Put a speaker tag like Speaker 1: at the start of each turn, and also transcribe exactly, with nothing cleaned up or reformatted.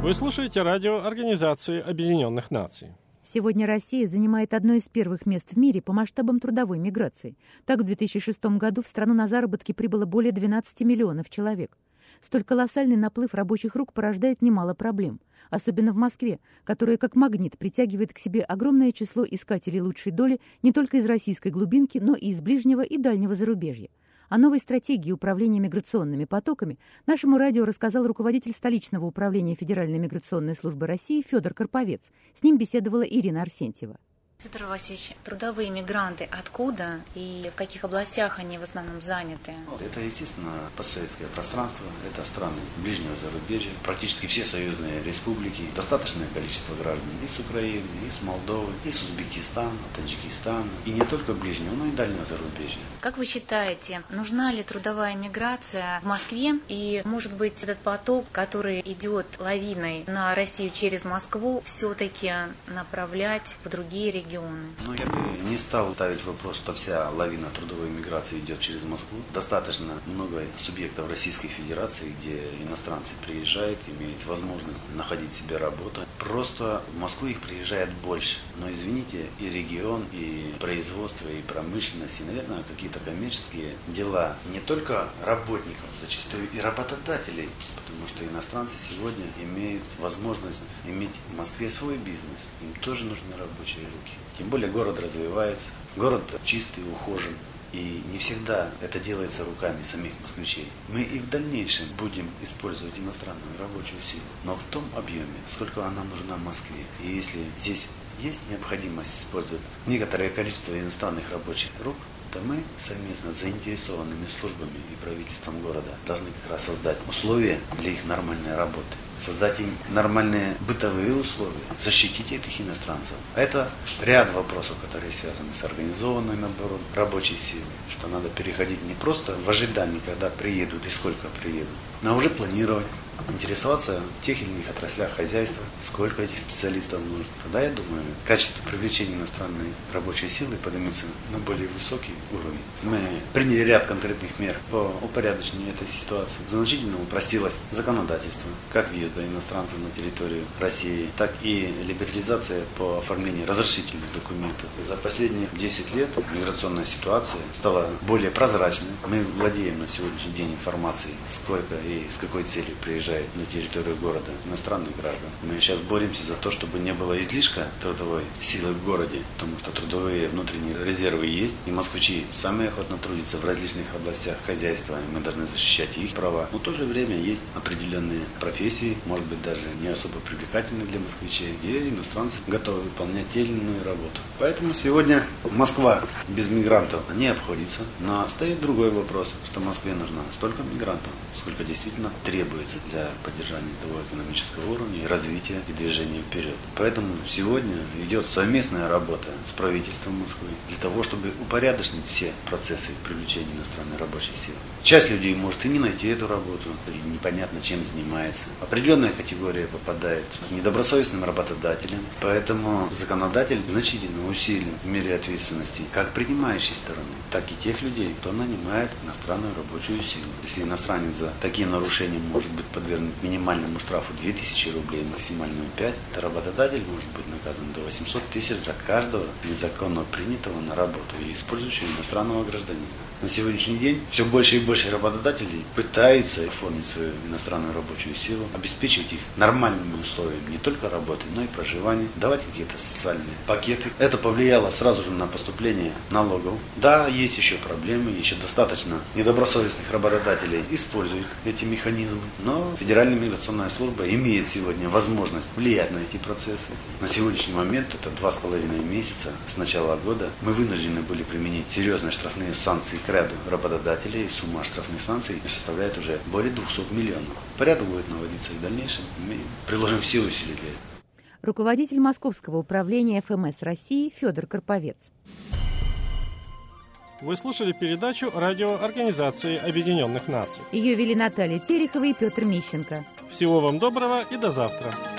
Speaker 1: Вы слушаете радио Организации Объединенных Наций.
Speaker 2: Сегодня Россия занимает одно из первых мест в мире по масштабам трудовой миграции. Так, в две тысячи шестом году в страну на заработки прибыло более двенадцати миллионов человек. Столь колоссальный наплыв рабочих рук порождает немало проблем. Особенно в Москве, которая как магнит притягивает к себе огромное число искателей лучшей доли не только из российской глубинки, но и из ближнего и дальнего зарубежья. О новой стратегии управления миграционными потоками нашему радио рассказал руководитель столичного управления Федеральной миграционной службы России Федор Карповец. С ним беседовала Ирина Арсентьева.
Speaker 3: Федор Васильевич, трудовые мигранты откуда и в каких областях они в основном заняты?
Speaker 4: Это, естественно, постсоветское пространство, это страны ближнего зарубежья, практически все союзные республики, достаточное количество граждан и с Украины, и с Молдовы, и с Узбекистана, Таджикистана, и не только ближнего, но и дальнего зарубежья.
Speaker 3: Как вы считаете, нужна ли трудовая миграция в Москве? И, может быть, этот поток, который идет лавиной на Россию через Москву, все-таки направлять в другие регионы?
Speaker 4: Ну, я бы не стал ставить вопрос, что вся лавина трудовой миграции идет через Москву. Достаточно много субъектов Российской Федерации, где иностранцы приезжают, имеют возможность находить себе работу. Просто в Москву их приезжает больше. Но, извините, и регион, и производство, и промышленность, и, наверное, какие-то коммерческие дела не только работников, зачастую и работодателей. Потому что иностранцы сегодня имеют возможность иметь в Москве свой бизнес. Им тоже нужны рабочие руки. Тем более город развивается, город чистый, ухожен. И не всегда это делается руками самих москвичей. Мы и в дальнейшем будем использовать иностранную рабочую силу, но в том объеме, сколько она нужна Москве. И если здесь есть необходимость использовать некоторое количество иностранных рабочих рук, то мы совместно с заинтересованными службами и правительством города должны как раз создать условия для их нормальной работы, создать им нормальные бытовые условия, защитить этих иностранцев. А это ряд вопросов, которые связаны с организованным набором рабочей силы, что надо переходить не просто в ожидании, когда приедут и сколько приедут, но уже планировать, интересоваться в тех или иных отраслях хозяйства, сколько этих специалистов нужно. Тогда, я думаю, качество привлечения иностранной рабочей силы поднимется на более высокий уровень. Мы приняли ряд конкретных мер по упорядочению этой ситуации. Значительно упростилось законодательство, как въезда иностранцев на территорию России, так и либерализация по оформлению разрешительных документов. За последние десять лет миграционная ситуация стала более прозрачной. Мы владеем на сегодняшний день информацией, сколько и с какой целью приезжает на территорию города иностранных граждан. Мы сейчас боремся за то, чтобы не было излишка трудовой силы в городе, потому что трудовые внутренние резервы есть, и москвичи сами охотно трудятся в различных областях хозяйства, и мы должны защищать их права. Но в то же время есть определенные профессии, может быть даже не особо привлекательные для москвичей, где иностранцы готовы выполнять те или иную работу. Поэтому сегодня Москва без мигрантов не обходится, но стоит другой вопрос, что Москве нужно столько мигрантов, сколько действительно требуется для поддержания того экономического уровня и развития и движения вперед. Поэтому сегодня идет совместная работа с правительством Москвы для того, чтобы упорядочить все процессы привлечения иностранной рабочей силы. Часть людей может и не найти эту работу, и непонятно чем занимается. Определенная категория попадает к недобросовестным работодателям, поэтому законодатель значительно усилил в мере ответственности как принимающей стороны, так и тех людей, кто нанимает иностранную рабочую силу. Если иностранец за такие нарушения может быть подвергнут минимальному штрафу две тысячи рублей, максимальную пять, то работодатель может быть наказан до восьмисот тысяч за каждого незаконно принятого на работу или использующего иностранного гражданина. На сегодняшний день все больше и больше работодателей пытаются оформить свою иностранную рабочую силу, обеспечивать их нормальными условиями не только работы, но и проживания, давать какие-то социальные пакеты. Это повлияло сразу же на поступление налогов. Да, есть еще проблемы, еще достаточно недобросовестных работодателей используют эти механизмы, но Федеральная миграционная служба имеет сегодня возможность влиять на эти процессы. На сегодняшний момент, это два с половиной месяца с начала года, мы вынуждены были применить серьезные штрафные санкции к ряду работодателей. Сумма штрафных санкций составляет уже более двухсот миллионов. Порядок будет наводиться и в дальнейшем. Мы приложим все усилия для этого.
Speaker 2: Руководитель Московского управления эф эм эс России Федор Карповец.
Speaker 1: Вы слушали передачу радио Организации Объединенных Наций.
Speaker 2: Ее вели Наталья Терехова и Петр Мищенко.
Speaker 1: Всего вам доброго и до завтра.